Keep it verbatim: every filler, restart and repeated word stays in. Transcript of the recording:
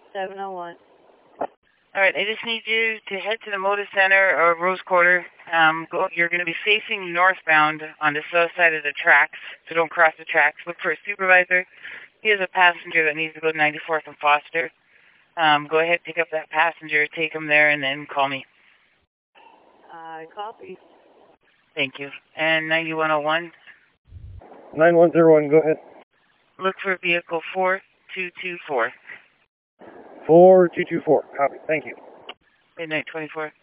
seven oh one. All right, I just need you to head to the Moda Center or Rose Quarter. Um, go, you're going to be facing northbound on the south side of the tracks, so don't cross the tracks. Look for a supervisor. He has a passenger that needs to go to ninety-fourth and Foster. Um, go ahead, pick up that passenger, take him there, and then call me. Uh, copy. Thank you. And ninety-one oh one? nine one zero one, go ahead. Look for vehicle four two two four. four two two four, copy, thank you. Midnight twenty-four.